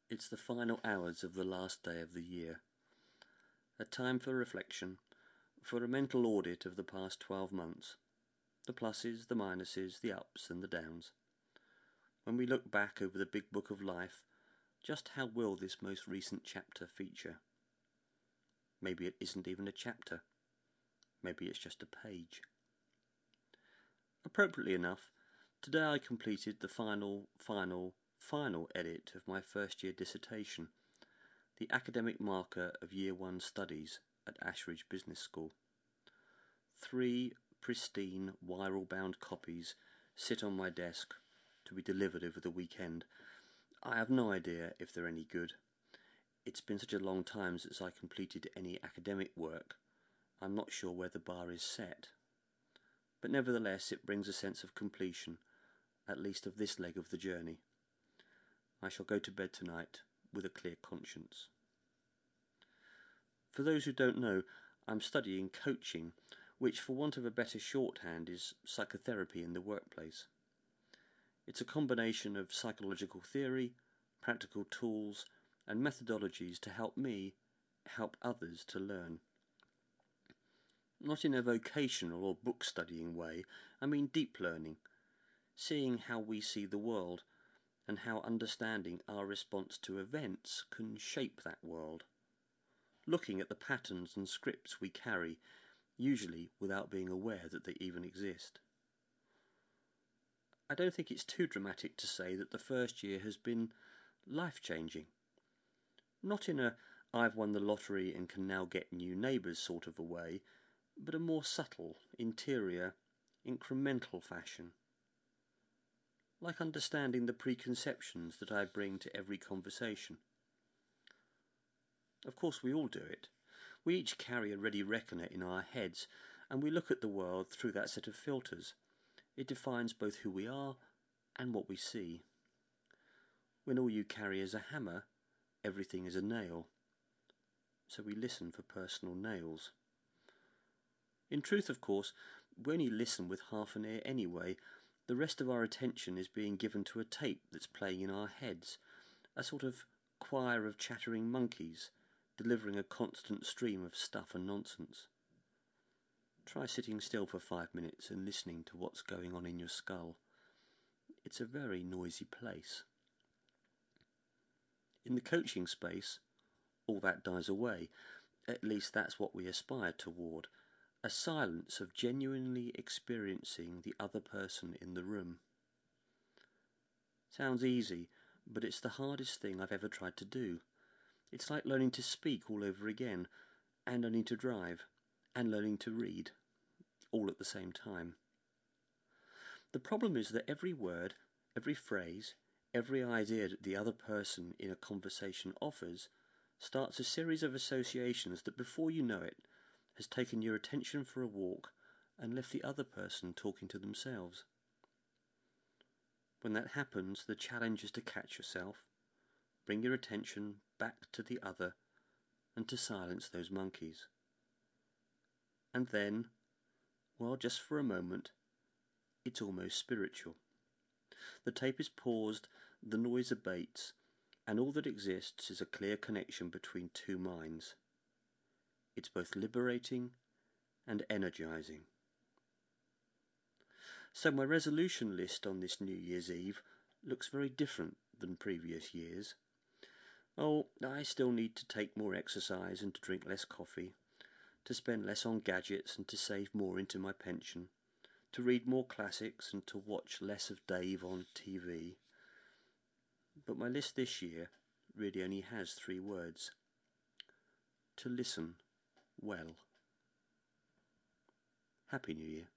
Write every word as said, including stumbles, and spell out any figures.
It's the final hours of the last day of the year. A time for reflection, for a mental audit of the past twelve months. The pluses, the minuses, the ups and the downs. When we look back over the big book of life, just how will this most recent chapter feature? Maybe it isn't even a chapter. Maybe it's just a page. Appropriately enough, today I completed the final, final, final edit of my first year dissertation, the academic marker of Year One studies at Ashridge Business School. Three pristine, viral-bound copies sit on my desk to be delivered over the weekend. I have no idea if they're any good. It's been such a long time since I completed any academic work, I'm not sure where the bar is set. But nevertheless it brings a sense of completion, at least of this leg of the journey. I shall go to bed tonight with a clear conscience. For those who don't know, I'm studying coaching, which for want of a better shorthand is psychotherapy in the workplace. It's a combination of psychological theory, practical tools and methodologies to help me help others to learn. Not in a vocational or book studying way, I mean deep learning, seeing how we see the world and how understanding our response to events can shape that world. Looking at the patterns and scripts we carry, usually without being aware that they even exist. I don't think it's too dramatic to say that the first year has been life-changing. Not in a I've won the lottery and can now get new neighbours sort of a way, but a more subtle, interior, incremental fashion. Like understanding the preconceptions that I bring to every conversation. Of course we all do it. We each carry a ready reckoner in our heads, and we look at the world through that set of filters. It defines both who we are and what we see. When all you carry is a hammer, everything is a nail. So we listen for personal nails. In truth, of course, we only listen with half an ear anyway. The rest of our attention is being given to a tape that's playing in our heads, a sort of choir of chattering monkeys, delivering a constant stream of stuff and nonsense. Try sitting still for five minutes and listening to what's going on in your skull. It's a very noisy place. In the coaching space, all that dies away. At least that's what we aspire toward. A silence of genuinely experiencing the other person in the room. Sounds easy, but it's the hardest thing I've ever tried to do. It's like learning to speak all over again, and learning to drive, and learning to read, all at the same time. The problem is that every word, every phrase, every idea that the other person in a conversation offers starts a series of associations that before you know it has taken your attention for a walk and left the other person talking to themselves. When that happens, the challenge is to catch yourself, bring your attention back to the other, and to silence those monkeys. And then, well, just for a moment, it's almost spiritual. The tape is paused, the noise abates, and all that exists is a clear connection between two minds. It's both liberating and energizing. So my resolution list on this New Year's Eve looks very different than previous years. Oh, I still need to take more exercise and to drink less coffee, to spend less on gadgets and to save more into my pension, to read more classics and to watch less of Dave on T V. But my list this year really only has three words. To listen well. Happy New Year.